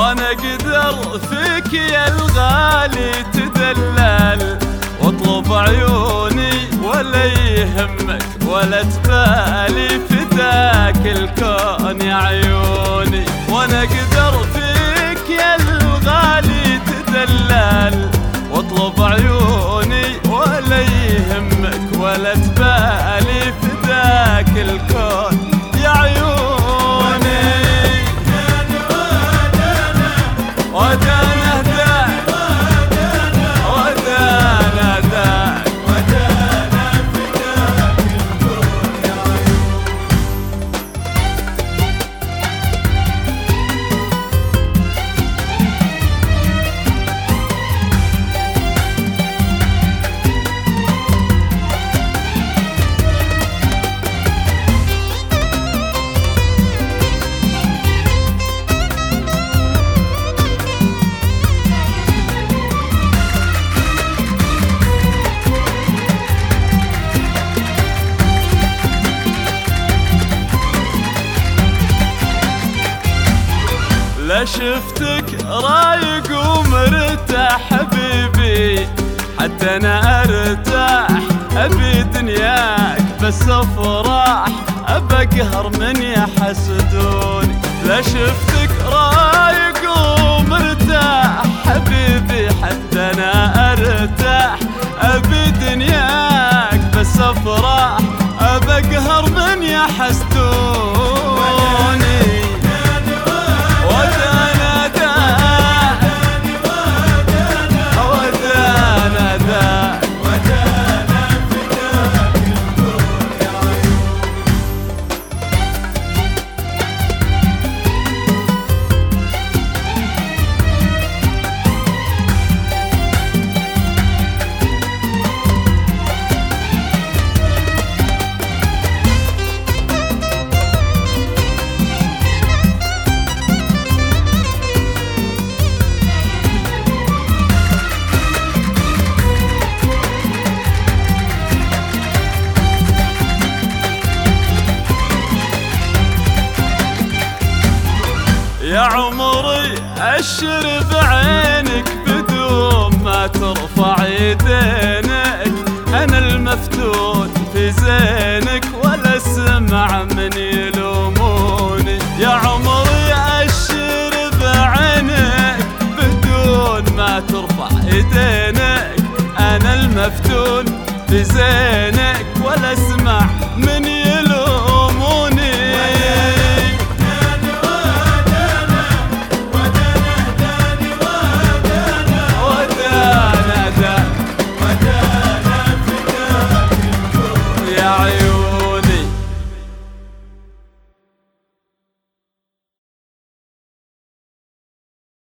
وانا اقدر فيك يا الغالي تدلل واطلب عيوني ولا يهمك ولا تبالي فداك الكون يا عيوني. وانا اقدر فيك يا الغالي تدلل واطلب عيوني ولا يهمك ولا تبالي فداك الكون يا عيوني. ودانا ذاك ودانا ذاك ودانا فداك الكون يا لا شفتك رايق ومرتاح حبيبي حتى انا ارتاح ابي دنياك بس افراح ابى اقهر من يحسدوني. لا شفتك رايق ومرتاح حبيبي حتى انا ارتاح ابي دنياك بس افراح ابى اقهر من يحسدوني. يا عمري أشر بعينك بدون ما ترفع يدينك أنا المفتون في زينك ولا اسمع من يلوموني. يا عمري أشر بعينك بدون ما ترفع يدينك أنا المفتون في زينك